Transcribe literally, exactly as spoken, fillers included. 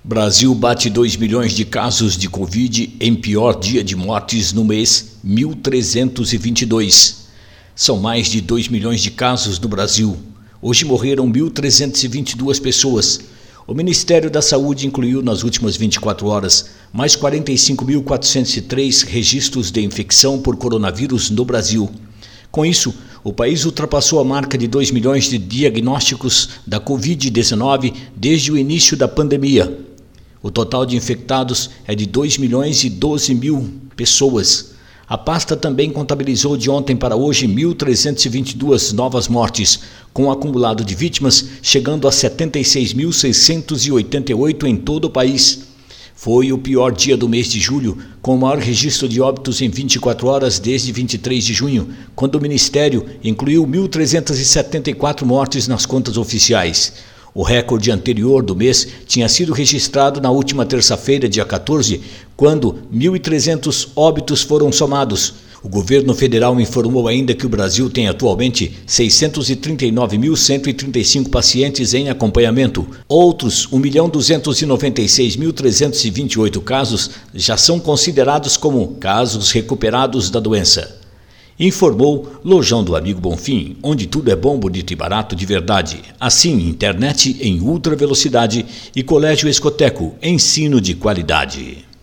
Brasil bate dois milhões de casos de Covid em pior dia de mortes no mês mil trezentos e vinte e dois. São mais de dois milhões de casos no Brasil. Hoje morreram mil trezentos e vinte e duas pessoas. O Ministério da Saúde incluiu nas últimas vinte e quatro horas mais quarenta e cinco mil quatrocentos e três registros de infecção por coronavírus no Brasil. Com isso, o país ultrapassou a marca de dois milhões de diagnósticos da covid dezenove desde o início da pandemia. O total de infectados é de dois milhões e doze mil pessoas. A pasta também contabilizou de ontem para hoje mil trezentos e vinte e duas novas mortes, com um acumulado de vítimas chegando a setenta e seis mil seiscentos e oitenta e oito em todo o país. Foi o pior dia do mês de julho, com o maior registro de óbitos em vinte e quatro horas desde vinte e três de junho, quando o Ministério incluiu mil trezentos e setenta e quatro mortes nas contas oficiais. O recorde anterior do mês tinha sido registrado na última terça-feira, dia quatorze, quando mil e trezentos óbitos foram somados. O governo federal informou ainda que o Brasil tem atualmente seiscentos e trinta e nove mil cento e trinta e cinco pacientes em acompanhamento. Outros um milhão duzentos e noventa e seis mil trezentos e vinte e oito casos já são considerados como casos recuperados da doença. Informou Lojão do Amigo Bonfim, onde tudo é bom, bonito e barato de verdade. Assim, internet em ultra velocidade e Colégio Escoteco, ensino de qualidade.